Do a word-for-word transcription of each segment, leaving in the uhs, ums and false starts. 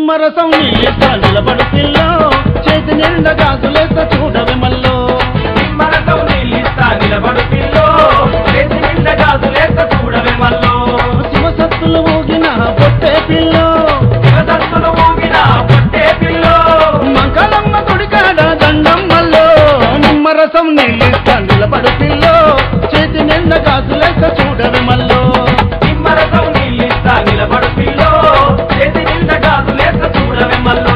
నిమ్మరసం నీళ్ళ నిలబడు పిల్లో చేతి నిండా గాజులేస్తా చూడవే మల్లో నిమ్మరసం నీళ్ళిస్తా నిలబడు పిల్లో చేతి నిండా గాజులేస్తా చూడవే మల్లో శివసత్తులు ఊగిన పొట్టే పిల్లో శివసత్తులు ఊగిన పొట్టే పిల్లో మంగళమ్మ గుడికాడ దండం మల్లో నిమ్మరసం నీళ్ళిస్తా నిలబడు పిల్లో చేతి నిండా గాజులేస్తా చూడవే మల్లో నిమ్మరసం నీళ్ళిస్తా నిలబడు పిల్లో చేతి నిండా గాజులేస్తా చూడవే మల్లో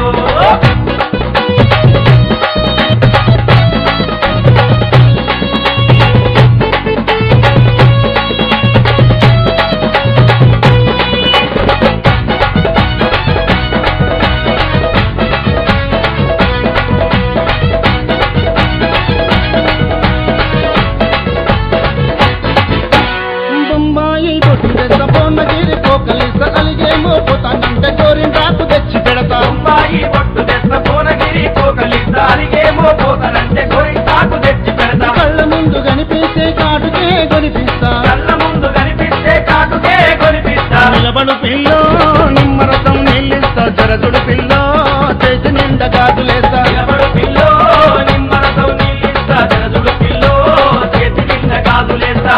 బొమ్మాయి బొట్టు పోనగిరి పోకలిస అలిగేమో పోతానంటే గోరింటాకు తెచ్చి పెడతా అమ్మాయి పొట్టు తెస్త భువనగిరి పోకలిస్తా అలిగేమో పోతానంటే గోరింటాకు తెచ్చి పెడతా కళ్ళ ముందు కనిపించే కాటుకే కొనిపిస్తా కళ్ళ ముందు కనిపిస్తే కాటుకే కొనిపిస్తా నిలబడు పిల్లో నిమ్మరసం నీళ్ళిస్తా జరదుడు పిల్లో చేతి నిండా గాజులేస్తా నిలబడు పిల్లో నిమ్మరసం నీళ్ళిస్తా జలదుడు పిల్లో చేతి నిండా గాజులేస్తా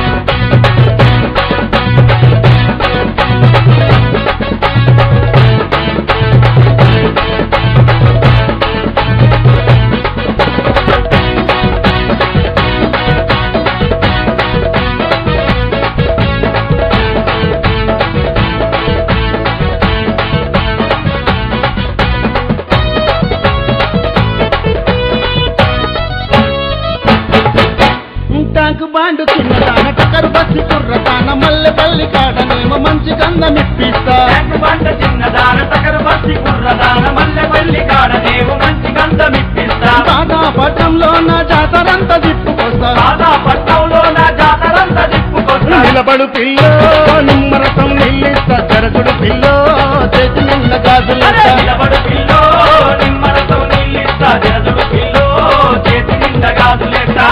టాంకు బాండు చిన్నదాన టకరు బస్సి కుర్రతాన మల్లె పల్లి కాడనేమో మంచి గంధం ఇప్పిస్తా ట్యాంకు బండ చిన్నదాన టకరు బస్సి కుర్రదాన మల్లె పల్లి కాడనేవు మంచి గంధం ఇప్పిస్తా బాగా పట్టంలో నా జాతరంతా తిప్పుకొస్తా బాగా పట్టంలో నా జాతరంతా తిప్పుకొస్తా నిలబడు పిల్లో నిమ్మరసం నీళ్ళిస్తా జరదుడు పిల్లో చేతి నిండా గాజులేస్తా నిలబడు పిల్లో నిమ్మరసం నీళ్ళిస్తా జలదుడు పిల్లో చేతి నిండా గాజులేస్తా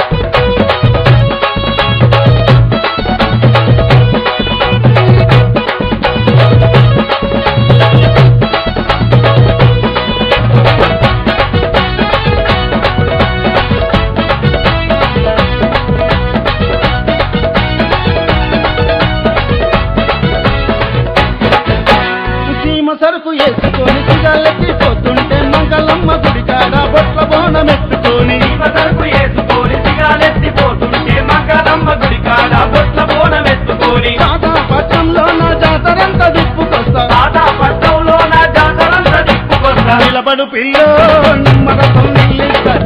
సీమ సరుకు వేసుకొని సిగాలెత్తి పోతుంటే మంగళమ్మ గుడికాడ బొట్ల బోనం ఎత్తుకొని జీవ సరుకు వేసుకొని సిగాలెత్తిపోతుంటే మంగళమ్మ గుడి కాడ బొట్ల బోనం ఎత్తుకొని బాగా పట్టంలో నా జాతరంతా తిప్పుకొస్తా బాగా పట్టంలో నా జాతరంతా తిప్పుకొస్తా నిలబడు పిల్లో నిమ్మరసం నీళ్ళిస్తా